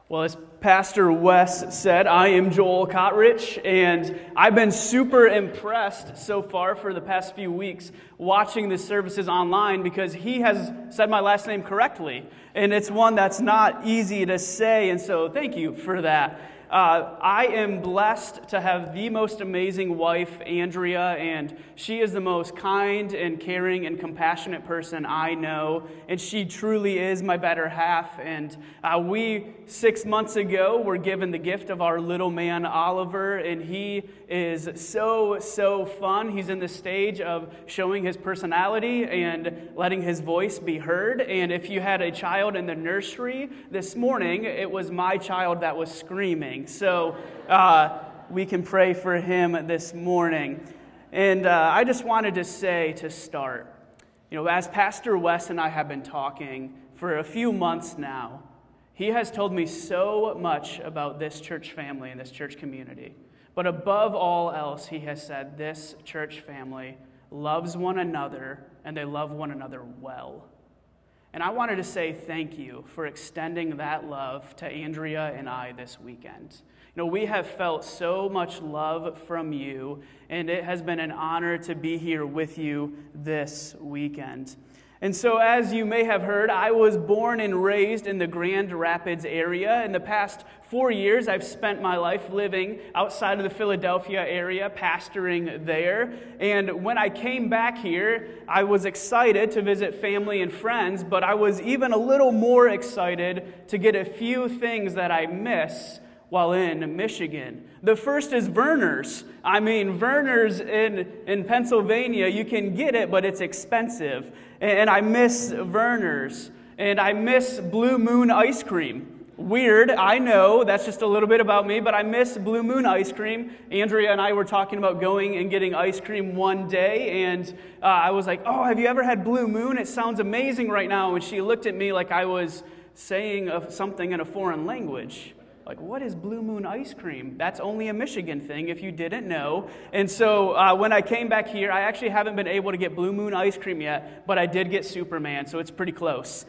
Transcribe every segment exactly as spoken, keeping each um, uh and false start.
Well, as Pastor Wes said, I am Joel Cottrich, and I've been super impressed so far for the past few weeks watching the services online because he has said my last name correctly, and it's one that's not easy to say, and so thank you for that. Uh, I am blessed to have the most amazing wife, Andrea, and she is the most kind and caring and compassionate person I know, and she truly is my better half. And uh, we, six months ago, were given the gift of our little man, Oliver, and he is so, so fun. He's in the stage of showing his personality and letting his voice be heard. And if you had a child in the nursery this morning, it was my child that was screaming. So uh, we can pray for him this morning. And uh, I just wanted to say to start, you know, as Pastor Wes and I have been talking for a few months now, he has told me so much about this church family and this church community. But above all else, he has said this church family loves one another and they love one another well. And I wanted to say thank you for extending that love to Andrea and I this weekend. You know, we have felt so much love from you, and it has been an honor to be here with you this weekend. And so, as you may have heard, I was born and raised in the Grand Rapids area. In the past four years, I've spent my life living outside of the Philadelphia area, pastoring there. And when I came back here, I was excited to visit family and friends, but I was even a little more excited to get a few things that I miss while in Michigan. The first is Vernors. I mean, Vernors in, in Pennsylvania, you can get it, but it's expensive. And I miss Vernors. And I miss Blue Moon ice cream. Weird, I know, that's just a little bit about me, but I miss Blue Moon ice cream. Andrea and I were talking about going and getting ice cream one day, and uh, I was like, oh, have you ever had Blue Moon? It sounds amazing right now. And she looked at me like I was saying something in a foreign language. Like, what is Blue Moon ice cream? That's only a Michigan thing, if you didn't know. And so uh, when I came back here, I actually haven't been able to get Blue Moon ice cream yet, but I did get Superman, so it's pretty close.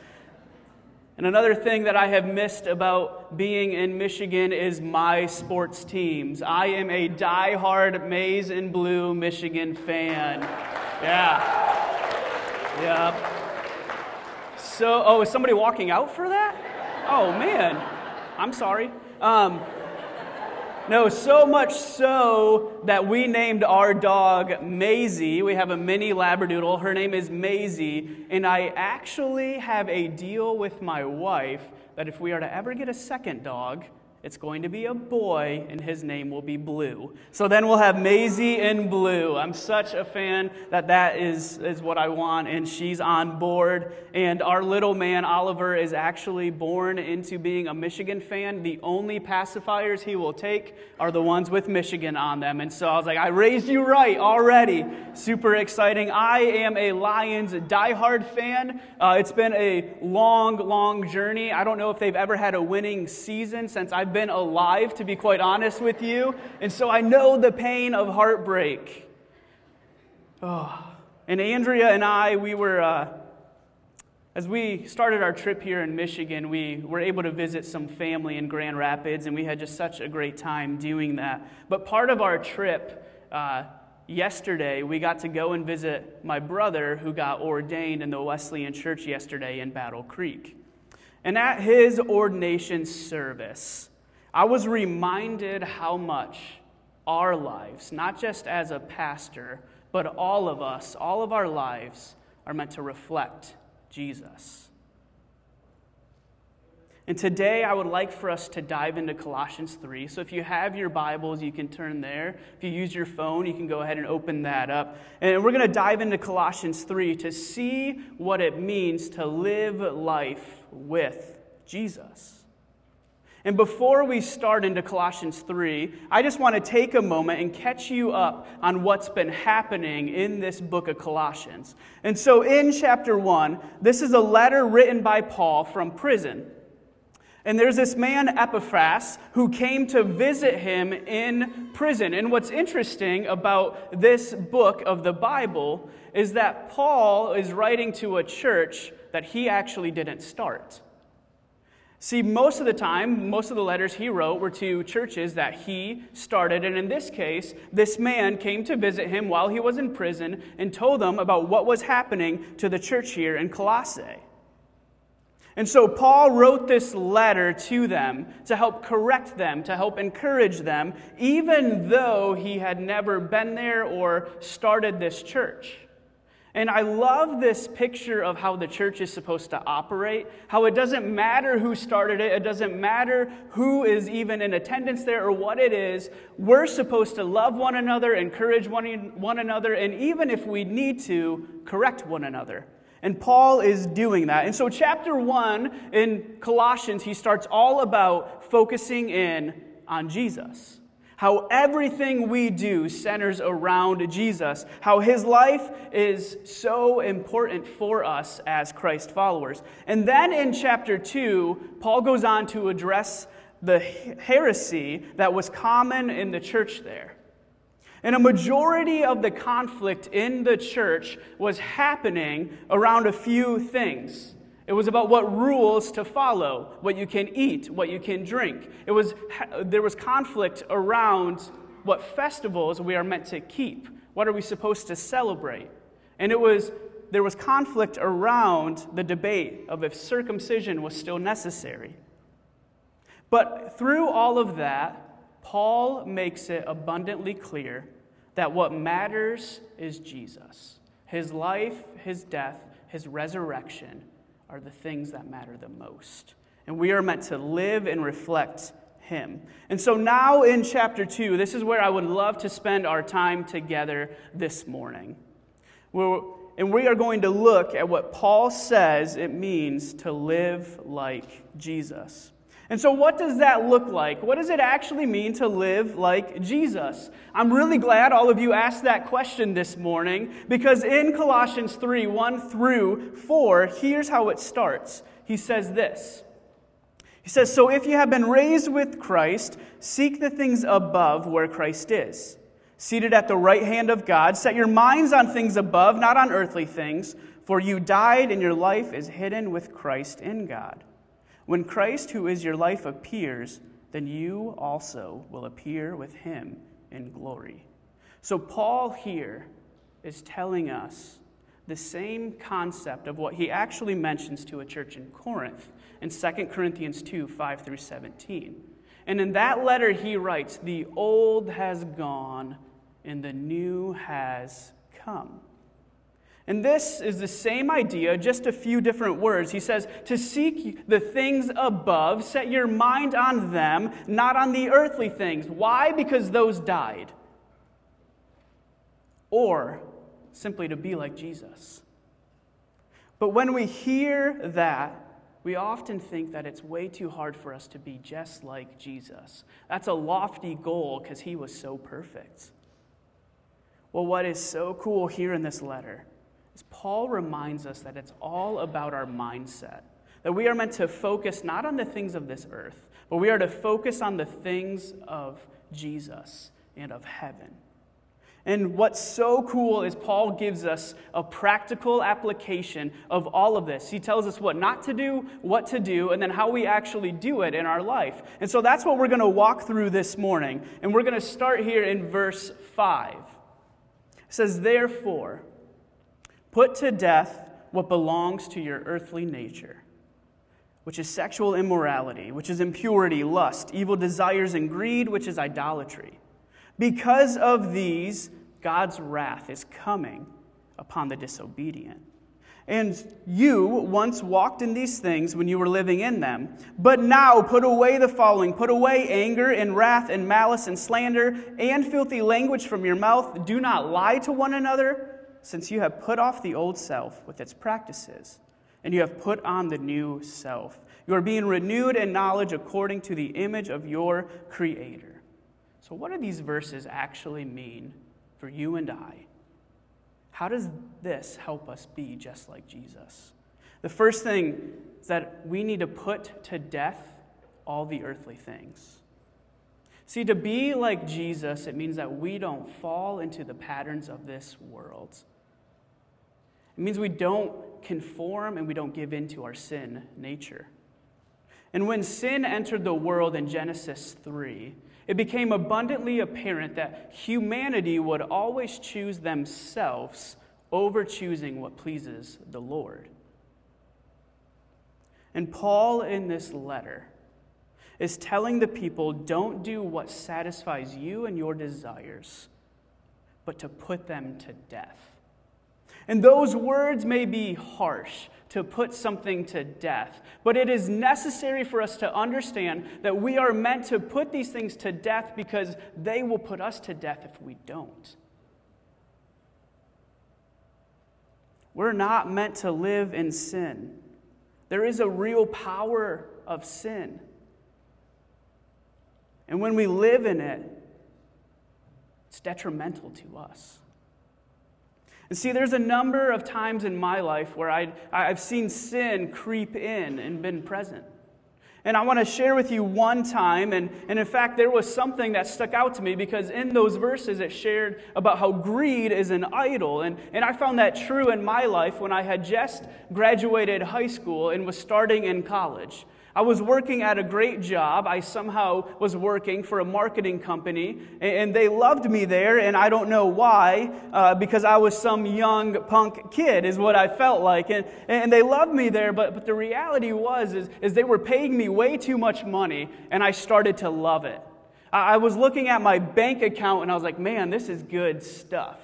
And another thing that I have missed about being in Michigan is my sports teams. I am a diehard maize and blue Michigan fan. Yeah. Yeah. So, oh, is somebody walking out for that? Oh, man. I'm sorry. Um, no, so much so that we named our dog Maisie. We have a mini Labradoodle. Her name is Maisie. And I actually have a deal with my wife that if we are to ever get a second dog, it's going to be a boy, and his name will be Blue. So then we'll have Maisie and Blue. I'm such a fan that that is, is what I want, and she's on board. And our little man, Oliver, is actually born into being a Michigan fan. The only pacifiers he will take are the ones with Michigan on them. And so I was like, I raised you right already. Super exciting. I am a Lions diehard fan. Uh, it's been a long, long journey. I don't know if they've ever had a winning season since I've been alive, to be quite honest with you. And so I know the pain of heartbreak. Oh. And Andrea and I, we were, uh, as we started our trip here in Michigan, we were able to visit some family in Grand Rapids, and we had just such a great time doing that. But part of our trip, uh, yesterday, we got to go and visit my brother who got ordained in the Wesleyan Church yesterday in Battle Creek. And at his ordination service, I was reminded how much our lives, not just as a pastor, but all of us, all of our lives, are meant to reflect Jesus. And today I would like for us to dive into Colossians three. So if you have your Bibles, you can turn there. If you use your phone, you can go ahead and open that up. And we're going to dive into Colossians three to see what it means to live life with Jesus. And before we start into Colossians three, I just want to take a moment and catch you up on what's been happening in this book of Colossians. And so in chapter one, this is a letter written by Paul from prison. And there's this man, Epaphras, who came to visit him in prison. And what's interesting about this book of the Bible is that Paul is writing to a church that he actually didn't start. See, most of the time, most of the letters he wrote were to churches that he started. And in this case, this man came to visit him while he was in prison and told them about what was happening to the church here in Colossae. And so Paul wrote this letter to them to help correct them, to help encourage them, even though he had never been there or started this church. And I love this picture of how the church is supposed to operate, how it doesn't matter who started it, it doesn't matter who is even in attendance there or what it is. We're supposed to love one another, encourage one, one another, and even if we need to, correct one another. And Paul is doing that. And so chapter one in Colossians, he starts all about focusing in on Jesus. How everything we do centers around Jesus. How his life is so important for us as Christ followers. And then in chapter two, Paul goes on to address the heresy that was common in the church there. And a majority of the conflict in the church was happening around a few things. It was about what rules to follow, what you can eat, what you can drink. It was there was conflict around what festivals we are meant to keep. What are we supposed to celebrate? And it was there was conflict around the debate of if circumcision was still necessary. But through all of that, Paul makes it abundantly clear that what matters is Jesus. His life, his death, his resurrection are the things that matter the most. And we are meant to live and reflect him. And so now in chapter two, this is where I would love to spend our time together this morning. We're, and we are going to look at what Paul says it means to live like Jesus. And so what does that look like? What does it actually mean to live like Jesus? I'm really glad all of you asked that question this morning, because in Colossians three, one through four, here's how it starts. He says this. He says, "So if you have been raised with Christ, seek the things above where Christ is, seated at the right hand of God. Set your minds on things above, not on earthly things, for you died and your life is hidden with Christ in God. When Christ, who is your life, appears, then you also will appear with him in glory." So Paul here is telling us the same concept of what he actually mentions to a church in Corinth in Second Corinthians two, five through seventeen. And in that letter he writes, "The old has gone and the new has come." And this is the same idea, just a few different words. He says, to seek the things above, set your mind on them, not on the earthly things. Why? Because those died. Or simply to be like Jesus. But when we hear that, we often think that it's way too hard for us to be just like Jesus. That's a lofty goal because he was so perfect. Well, what is so cool here in this letter is Paul reminds us that it's all about our mindset. That we are meant to focus not on the things of this earth, but we are to focus on the things of Jesus and of heaven. And what's so cool is Paul gives us a practical application of all of this. He tells us what not to do, what to do, and then how we actually do it in our life. And so that's what we're going to walk through this morning. And we're going to start here in verse five. It says, "Therefore, put to death what belongs to your earthly nature, which is sexual immorality, which is impurity, lust, evil desires, and greed, which is idolatry. Because of these, God's wrath is coming upon the disobedient. And you once walked in these things when you were living in them. But now put away the following. Put away anger and wrath and malice and slander and filthy language from your mouth. Do not lie to one another, since you have put off the old self with its practices, and you have put on the new self. You are being renewed in knowledge according to the image of your Creator." So what do these verses actually mean for you and I? How does this help us be just like Jesus? The first thing is that we need to put to death all the earthly things. See, to be like Jesus, it means that we don't fall into the patterns of this world. It means we don't conform and we don't give in to our sin nature. And when sin entered the world in Genesis three, it became abundantly apparent that humanity would always choose themselves over choosing what pleases the Lord. And Paul, in this letter, is telling the people, don't do what satisfies you and your desires, but to put them to death. And those words may be harsh, to put something to death, but it is necessary for us to understand that we are meant to put these things to death because they will put us to death if we don't. We're not meant to live in sin. There is a real power of sin. And when we live in it, it's detrimental to us. And see, there's a number of times in my life where I'd, I've seen sin creep in and been present. And I want to share with you one time, and, and in fact, there was something that stuck out to me because in those verses it shared about how greed is an idol. And, and I found that true in my life when I had just graduated high school and was starting in college. I was working at a great job. I somehow was working for a marketing company, and they loved me there, and I don't know why, uh, because I was some young punk kid is what I felt like. And, and they loved me there, but, but the reality was is, is they were paying me way too much money, and I started to love it. I, I was looking at my bank account, and I was like, man, this is good stuff.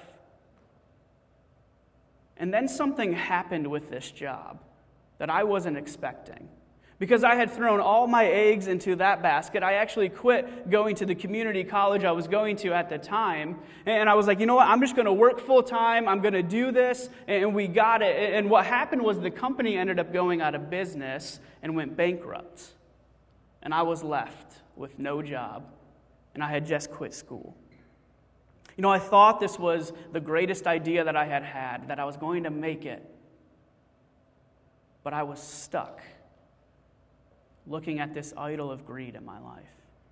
And then something happened with this job that I wasn't expecting. Because I had thrown all my eggs into that basket, I actually quit going to the community college I was going to at the time. And I was like, you know what, I'm just going to work full time. I'm going to do this. And we got it. And what happened was the company ended up going out of business and went bankrupt. And I was left with no job. And I had just quit school. You know, I thought this was the greatest idea that I had had, that I was going to make it. But I was stuck looking at this idol of greed in my life.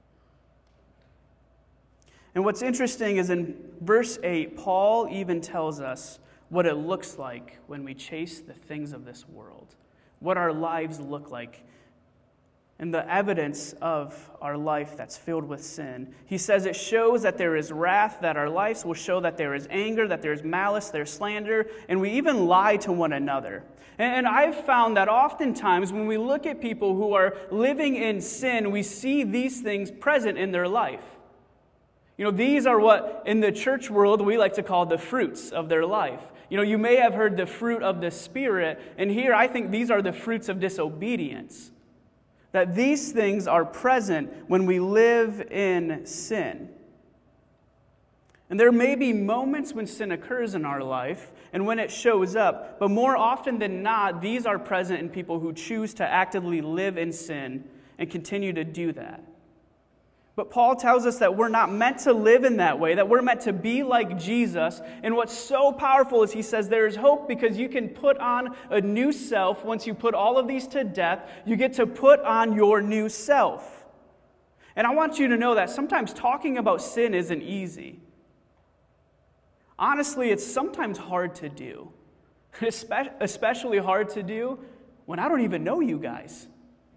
And what's interesting is in verse eight, Paul even tells us what it looks like when we chase the things of this world, what our lives look like, and the evidence of our life that's filled with sin. He says it shows that there is wrath, that our lives will show that there is anger, that there's malice, there's slander, and we even lie to one another. And I've found that oftentimes when we look at people who are living in sin, we see these things present in their life. You know, these are what in the church world we like to call the fruits of their life. You know, you may have heard the fruit of the Spirit, and here I think these are the fruits of disobedience. That these things are present when we live in sin. And there may be moments when sin occurs in our life and when it shows up, but more often than not, these are present in people who choose to actively live in sin and continue to do that. But Paul tells us that we're not meant to live in that way, that we're meant to be like Jesus. And what's so powerful is he says there is hope because you can put on a new self. Once you put all of these to death, you get to put on your new self. And I want you to know that sometimes talking about sin isn't easy. Honestly, it's sometimes hard to do, especially hard to do when I don't even know you guys.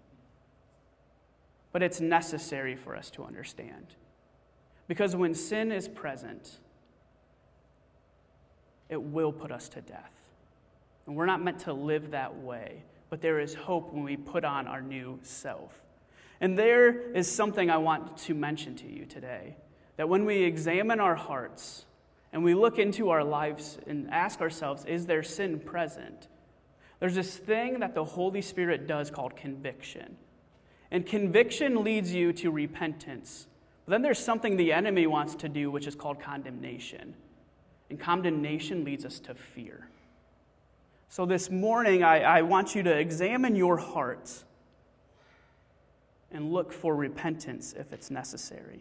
But it's necessary for us to understand. Because when sin is present, it will put us to death. And we're not meant to live that way, but there is hope when we put on our new self. And there is something I want to mention to you today, that when we examine our hearts and we look into our lives and ask ourselves, is there sin present? There's this thing that the Holy Spirit does called conviction. And conviction leads you to repentance. But then there's something the enemy wants to do, which is called condemnation. And condemnation leads us to fear. So this morning, I, I want you to examine your hearts and look for repentance if it's necessary.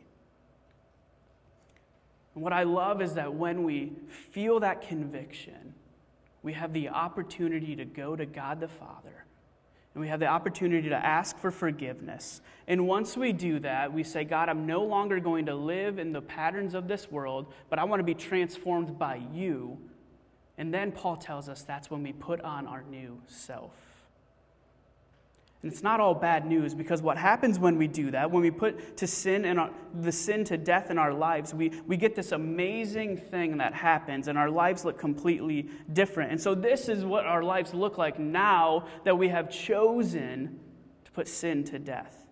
And what I love is that when we feel that conviction, we have the opportunity to go to God the Father. And we have the opportunity to ask for forgiveness. And once we do that, we say, God, I'm no longer going to live in the patterns of this world, but I want to be transformed by you. And then Paul tells us that's when we put on our new self. And it's not all bad news, because what happens when we do that, when we put to sin and the sin to death in our lives, we, we get this amazing thing that happens, and our lives look completely different. And so this is what our lives look like now that we have chosen to put sin to death.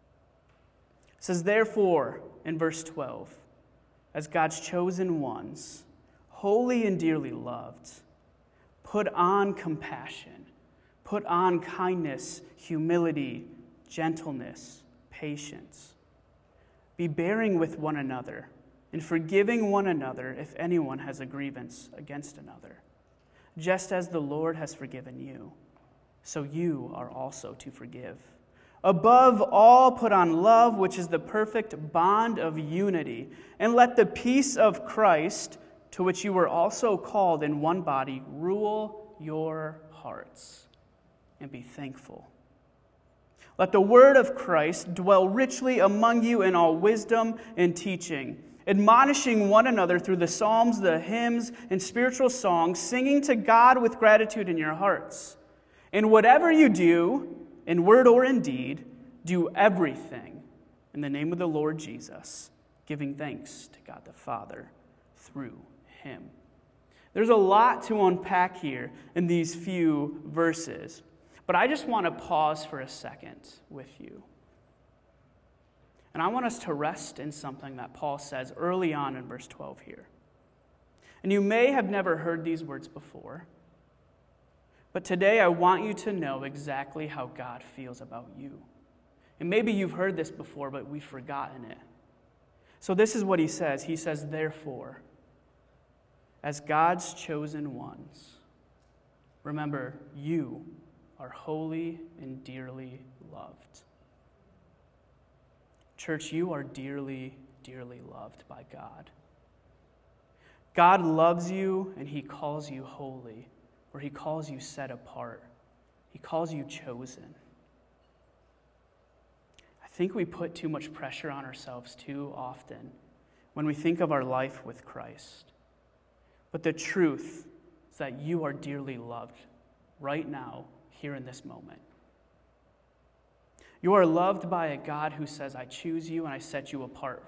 It says, therefore, in verse twelve, as God's chosen ones, holy and dearly loved, put on compassion, put on kindness, humility, gentleness, patience. Be bearing with one another and forgiving one another if anyone has a grievance against another. Just as the Lord has forgiven you, so you are also to forgive. Above all, put on love, which is the perfect bond of unity, and let the peace of Christ, to which you were also called in one body, rule your hearts, and be thankful. Let the word of Christ dwell richly among you in all wisdom and teaching, admonishing one another through the psalms, the hymns, and spiritual songs, singing to God with gratitude in your hearts. And whatever you do, in word or in deed, do everything in the name of the Lord Jesus, giving thanks to God the Father through him. There's a lot to unpack here in these few verses, but I just want to pause for a second with you. And I want us to rest in something that Paul says early on in verse twelve here. And you may have never heard these words before, but today I want you to know exactly how God feels about you. And maybe you've heard this before, but we've forgotten it. So this is what he says. He says, therefore, as God's chosen ones, remember, you are holy and dearly loved. Church, you are dearly, dearly loved by God. God loves you, and he calls you holy, or he calls you set apart. He calls you chosen. I think we put too much pressure on ourselves too often when we think of our life with Christ. But the truth is that you are dearly loved right now, here in this moment. You are loved by a God who says, I choose you and I set you apart.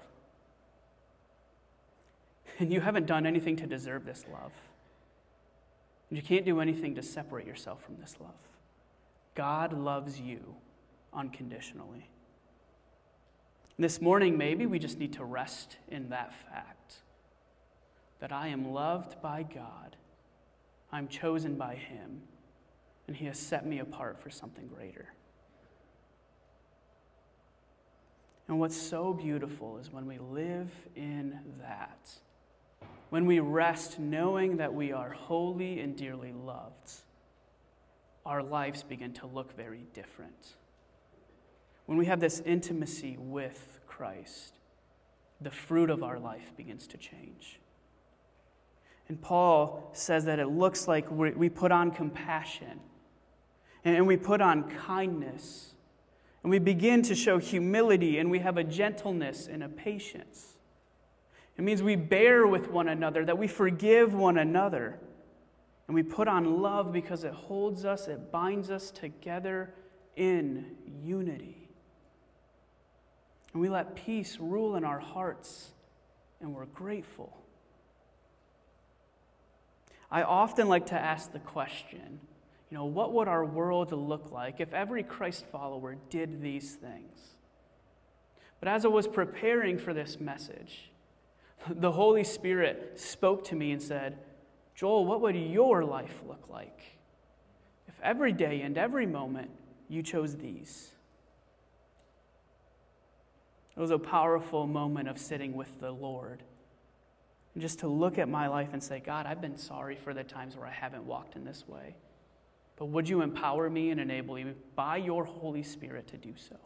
And you haven't done anything to deserve this love. And you can't do anything to separate yourself from this love. God loves you unconditionally. And this morning, maybe we just need to rest in that fact, that I am loved by God, I'm chosen by him, and he has set me apart for something greater. And what's so beautiful is when we live in that, when we rest knowing that we are holy and dearly loved, our lives begin to look very different. When we have this intimacy with Christ, the fruit of our life begins to change. And Paul says that it looks like we put on compassion, and we put on kindness, and we begin to show humility, and we have a gentleness and a patience. It means we bear with one another, that we forgive one another. And we put on love because it holds us, it binds us together in unity. And we let peace rule in our hearts, and we're grateful. I often like to ask the question, you know, what would our world look like if every Christ follower did these things? But as I was preparing for this message, the Holy Spirit spoke to me and said, Joel, what would your life look like if every day and every moment you chose these? It was a powerful moment of sitting with the Lord. And just to look at my life and say, God, I've been sorry for the times where I haven't walked in this way. But would you empower me and enable me by your Holy Spirit to do so?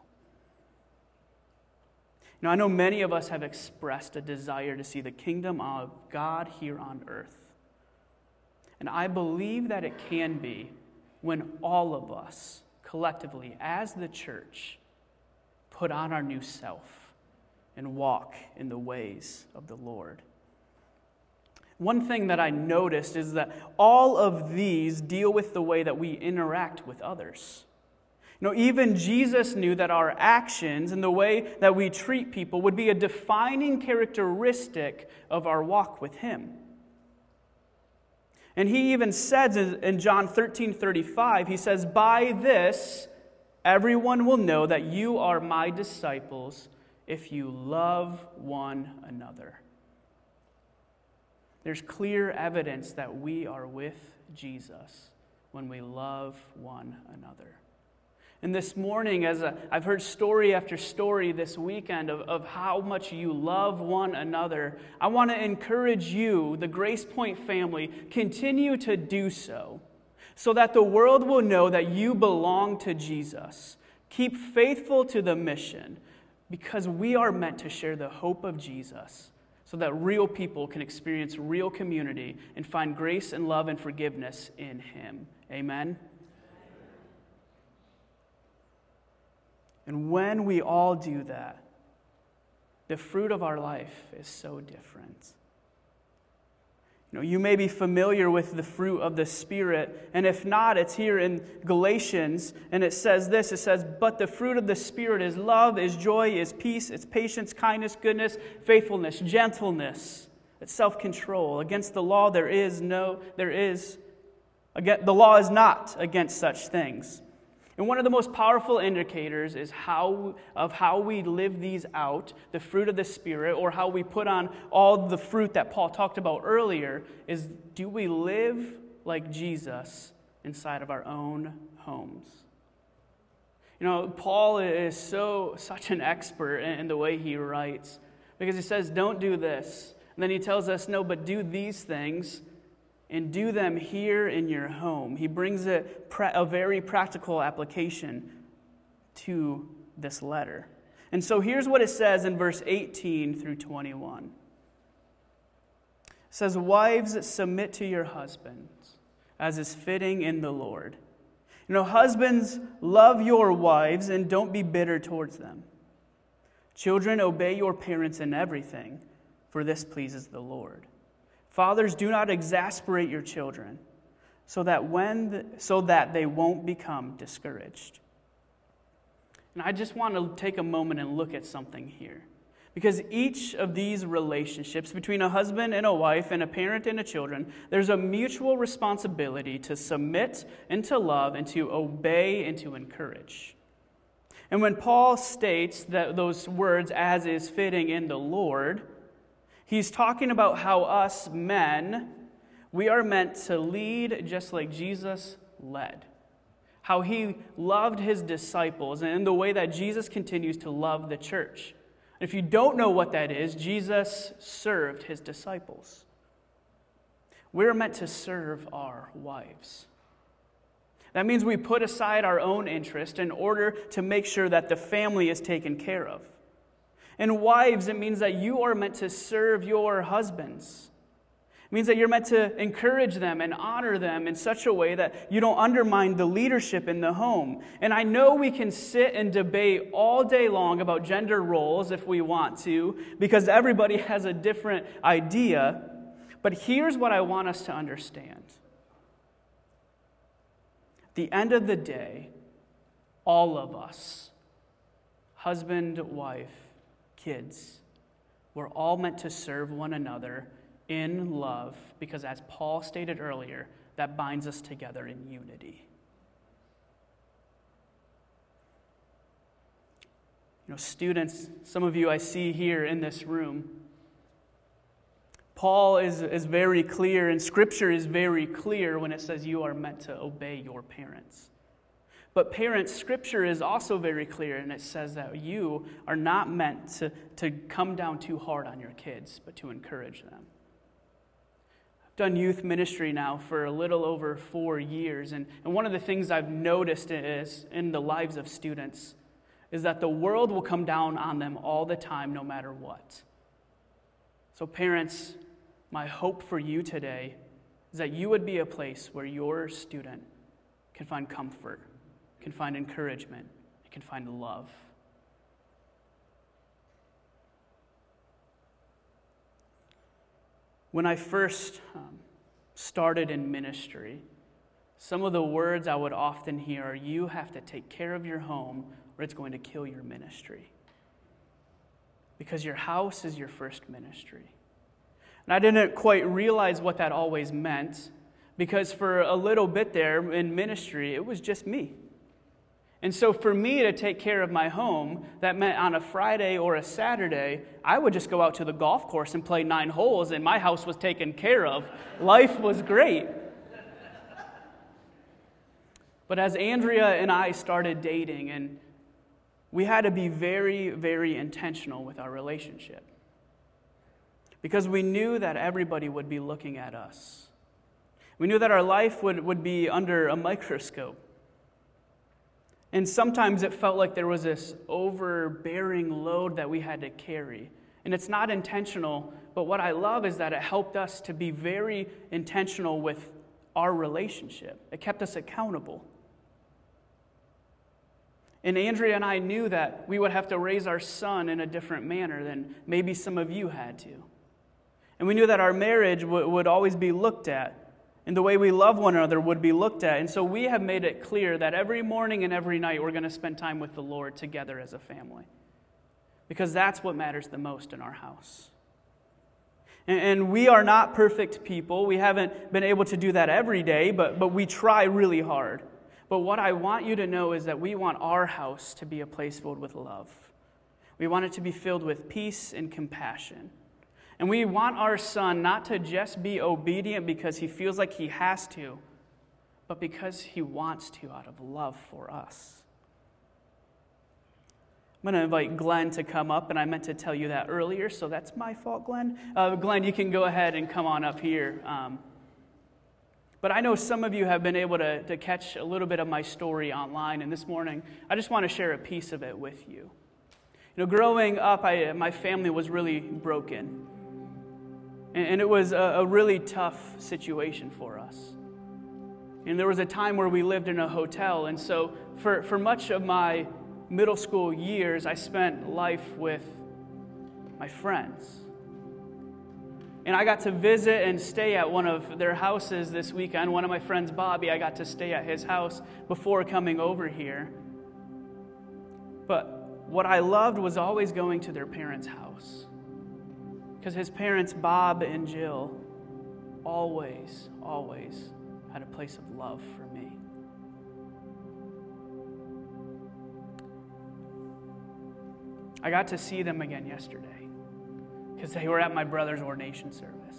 You know, I know many of us have expressed a desire to see the kingdom of God here on earth. And I believe that it can be when all of us, collectively, as the church, put on our new self and walk in the ways of the Lord. One thing that I noticed is that all of these deal with the way that we interact with others. You know, even Jesus knew that our actions and the way that we treat people would be a defining characteristic of our walk with Him. And He even says in John thirteen thirty-five, He says, "By this, everyone will know that you are my disciples if you love one another." There's clear evidence that we are with Jesus when we love one another. And this morning, as a, I've heard story after story this weekend of, of how much you love one another, I want to encourage you, the Grace Point family, continue to do so, so that the world will know that you belong to Jesus. Keep faithful to the mission, because we are meant to share the hope of Jesus, so that real people can experience real community and find grace and love and forgiveness in Him. Amen? And when we all do that, the fruit of our life is so different. You know, you may be familiar with the fruit of the Spirit, and if not, it's here in Galatians, and it says this, it says, "But the fruit of the Spirit is love, is joy, is peace, is patience, kindness, goodness, faithfulness, gentleness, it's self-control. Against the law there is no, there is, again, the law is not against such things." And one of the most powerful indicators is how of how we live these out, the fruit of the Spirit, or how we put on all the fruit that Paul talked about earlier, is do we live like Jesus inside of our own homes? You know, Paul is so such an expert in the way he writes, because he says, don't do this. And then he tells us, no, but do these things, and do them here in your home. He brings a, a very practical application to this letter. And so here's what it says in verse eighteen through twenty-one. It says, "Wives, submit to your husbands, as is fitting in the Lord. You know, husbands, love your wives and don't be bitter towards them. Children, obey your parents in everything, for this pleases the Lord. Fathers, do not exasperate your children, so that when the, so that they won't become discouraged." And I just want to take a moment and look at something here. Because each of these relationships between a husband and a wife and a parent and a children, there's a mutual responsibility to submit and to love and to obey and to encourage. And when Paul states that those words, "as is fitting in the Lord," he's talking about how us men, we are meant to lead just like Jesus led. How he loved his disciples and in the way that Jesus continues to love the church. And if you don't know what that is, Jesus served his disciples. We're meant to serve our wives. That means we put aside our own interest in order to make sure that the family is taken care of. And wives, it means that you are meant to serve your husbands. It means that you're meant to encourage them and honor them in such a way that you don't undermine the leadership in the home. And I know we can sit and debate all day long about gender roles if we want to, because everybody has a different idea. But here's what I want us to understand. At the end of the day, all of us, husband, wife, kids, we're all meant to serve one another in love, because as Paul stated earlier, that binds us together in unity. You know, students, some of you I see here in this room, Paul is, is very clear, and Scripture is very clear when it says you are meant to obey your parents. But parents, Scripture is also very clear, and it says that you are not meant to, to come down too hard on your kids, but to encourage them. I've done youth ministry now for a little over four years, and, and one of the things I've noticed is in the lives of students is that the world will come down on them all the time, no matter what. So parents, my hope for you today is that you would be a place where your student can find comfort, can find encouragement, and can find love. When I first um, started in ministry, some of the words I would often hear are, you have to take care of your home or it's going to kill your ministry. Because your house is your first ministry. And I didn't quite realize what that always meant, because for a little bit there in ministry, it was just me. And so for me to take care of my home, that meant on a Friday or a Saturday, I would just go out to the golf course and play nine holes, and my house was taken care of. Life was great. But as Andrea and I started dating, and we had to be very, very intentional with our relationship, because we knew that everybody would be looking at us. We knew that our life would, would be under a microscope. And sometimes it felt like there was this overbearing load that we had to carry. And it's not intentional, but what I love is that it helped us to be very intentional with our relationship. It kept us accountable. And Andrea and I knew that we would have to raise our son in a different manner than maybe some of you had to. And we knew that our marriage w- would always be looked at, and the way we love one another would be looked at. And so we have made it clear that every morning and every night we're going to spend time with the Lord together as a family, because that's what matters the most in our house. And, and we are not perfect people. We haven't been able to do that every day, but, but we try really hard. But what I want you to know is that we want our house to be a place filled with love. We want it to be filled with peace and compassion. And we want our son not to just be obedient because he feels like he has to, but because he wants to out of love for us. I'm going to invite Glenn to come up, and I meant to tell you that earlier, so that's my fault, Glenn. Uh, Glenn, you can go ahead and come on up here. Um, but I know some of you have been able to, to catch a little bit of my story online, and this morning I just want to share a piece of it with you. You know, growing up, I, my family was really broken. And it was a, a really tough situation for us. And there was a time where we lived in a hotel. And so for, for much of my middle school years, I spent life with my friends. And I got to visit and stay at one of their houses this weekend. One of my friends, Bobby, I got to stay at his house before coming over here. But what I loved was always going to their parents' house. Because his parents, Bob and Jill, always, always had a place of love for me. I got to see them again yesterday because they were at my brother's ordination service.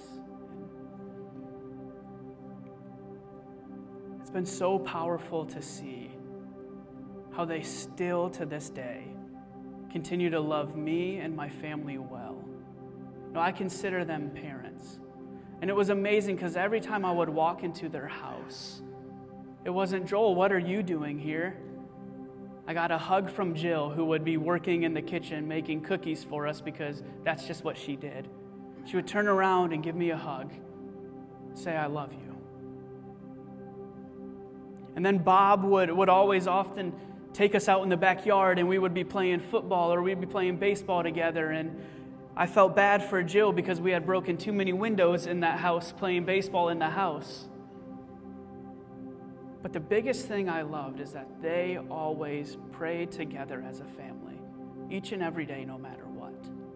It's been so powerful to see how they still, to this day, continue to love me and my family well. No, I consider them parents. And it was amazing because every time I would walk into their house, it wasn't, Joel, what are you doing here? I got a hug from Jill, who would be working in the kitchen making cookies for us because that's just what she did. She would turn around and give me a hug, say, I love you. And then Bob would, would always often take us out in the backyard, and we would be playing football or we'd be playing baseball together. And I felt bad for Jill because we had broken too many windows in that house playing baseball in the house. But the biggest thing I loved is that they always prayed together as a family, each and every day, no matter what.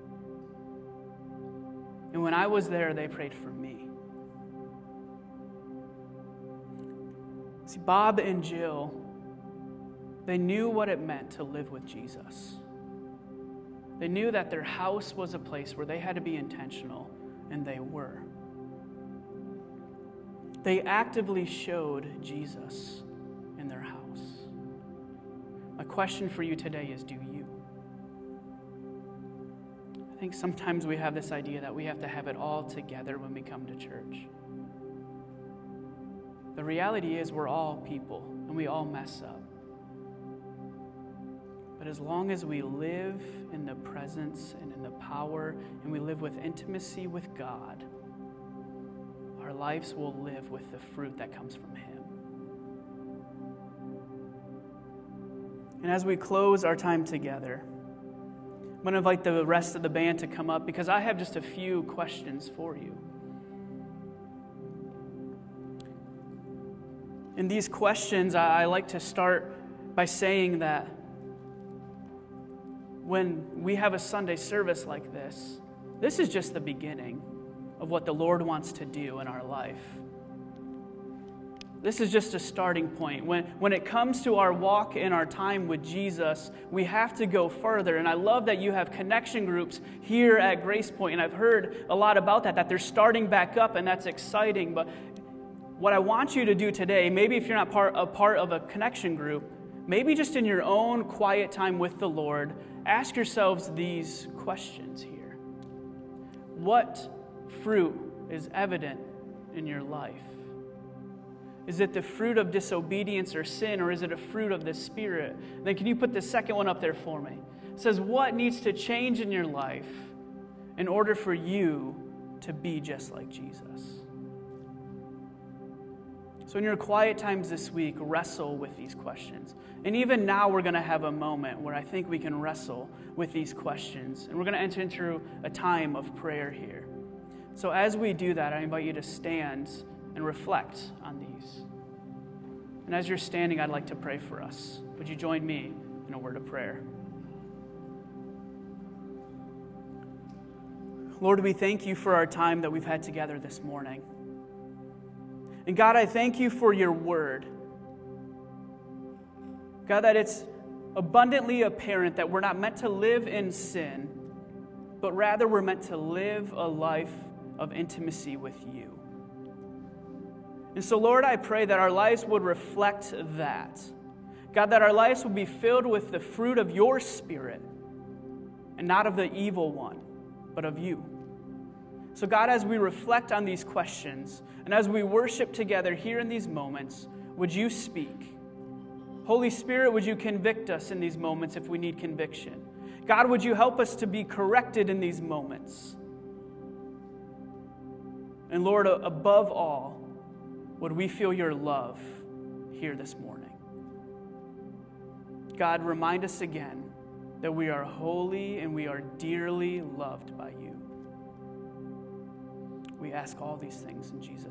And when I was there, they prayed for me. See, Bob and Jill, they knew what it meant to live with Jesus. They knew that their house was a place where they had to be intentional, and they were. They actively showed Jesus in their house. My question for you today is, do you? I think sometimes we have this idea that we have to have it all together when we come to church. The reality is we're all people, and we all mess up. But as long as we live in the presence and in the power, and we live with intimacy with God, our lives will live with the fruit that comes from Him. And as we close our time together, I'm going to invite the rest of the band to come up because I have just a few questions for you. In these questions, I, I like to start by saying that when we have a Sunday service like this, this is just the beginning of what the Lord wants to do in our life. This is just a starting point. When, when it comes to our walk and our time with Jesus, we have to go further. And I love that you have connection groups here at Grace Point, and I've heard a lot about that, that they're starting back up, and that's exciting. But what I want you to do today, maybe if you're not part, a part of a connection group, maybe just in your own quiet time with the Lord, ask yourselves these questions here. What fruit is evident in your life? Is it the fruit of disobedience or sin, or is it a fruit of the Spirit? Then can you put the second one up there for me? It says, what needs to change in your life in order for you to be just like Jesus? So in your quiet times this week, wrestle with these questions. And even now we're going to have a moment where I think we can wrestle with these questions. And we're going to enter into a time of prayer here. So as we do that, I invite you to stand and reflect on these. And as you're standing, I'd like to pray for us. Would you join me in a word of prayer? Lord, we thank you for our time that we've had together this morning. And God, I thank you for your word. God, that it's abundantly apparent that we're not meant to live in sin, but rather we're meant to live a life of intimacy with you. And so, Lord, I pray that our lives would reflect that. God, that our lives would be filled with the fruit of your Spirit and not of the evil one, but of you. So, God, as we reflect on these questions and as we worship together here in these moments, would you speak? Holy Spirit, would you convict us in these moments if we need conviction? God, would you help us to be corrected in these moments? And Lord, above all, would we feel your love here this morning? God, remind us again that we are holy and we are dearly loved by you. We ask all these things in Jesus' name.